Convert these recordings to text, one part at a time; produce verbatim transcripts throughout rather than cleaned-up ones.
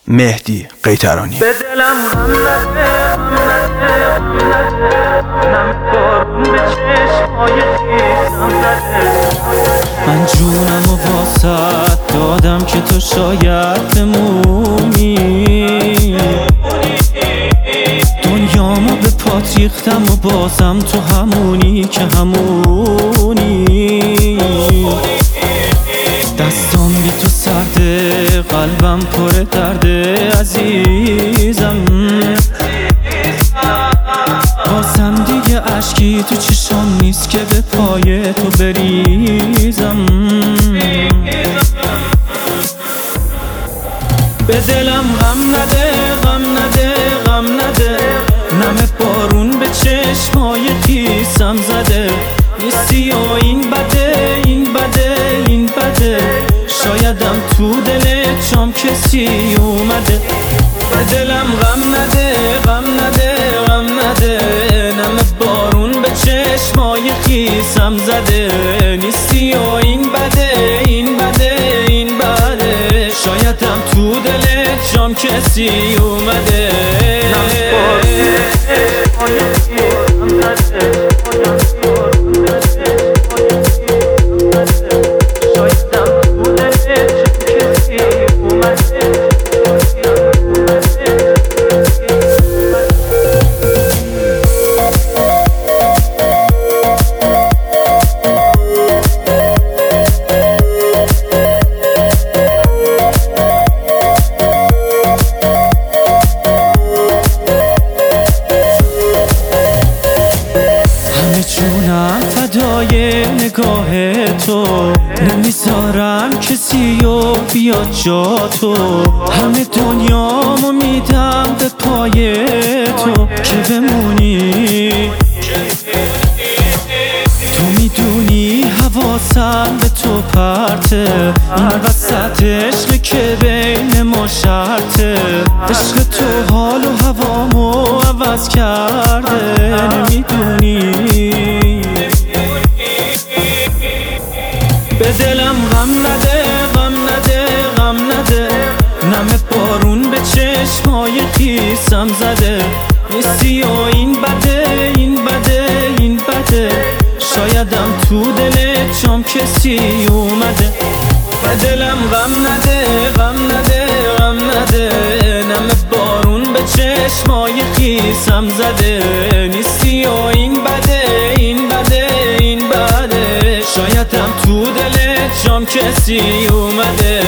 مهدی قیطرانی. به دلم غم نده، غم نده، غم نده، نم بارون به چشمای خیسم زده. من جونم و واسط دادم که تو شاید بمونی، دنیامو به پات ریختم و بازم تو همونی که همونی. دستام بی تو سرده، قلبم پر درده عزیزم. بازم دیگه اشکی تو چشام نیست که به پای تو بریزم. به دلم غم نده، غم نده، غم نده، نم بارون به چشمای خیسم زده. نیستی و این بده، این بده، این بده، شایدم تو دلت جام کسی اومده. به دلم غم نده، غم نده، غم نده، نم بارون به چشمای خیسم زده. نیستی و این بده، این بده، این بده، شایدم تو دلت جام کسی اومده. فدای نگاه تو، نمیذارم کسی رو بیاد جا تو. همه دنیامو میدم به پای تو که بمونی. تو میدونی حواسم به تو پرته، این وسط عشق که بین ما شرطه. عشق تو حال و هوامو عوض کرده، نمیدونی. به دلم غم نده، غم نده، غم نده، نم بارون به چشمای خیسم زده. نیستی و این بده، این بده، این بده، شایدم تو دلت جام کسی اومده. به دلم غم نده، غم نده، غم نده، نم بارون به چشمای خیسم زده. نیستی و این بده، این بده، این بده، شایدم تو دلت جام کسی اومده.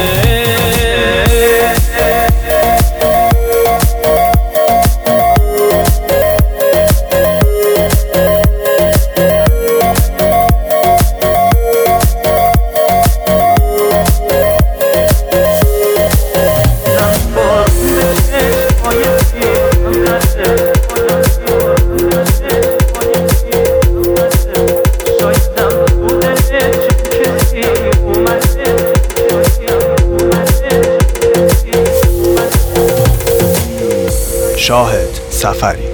شاهد سفری.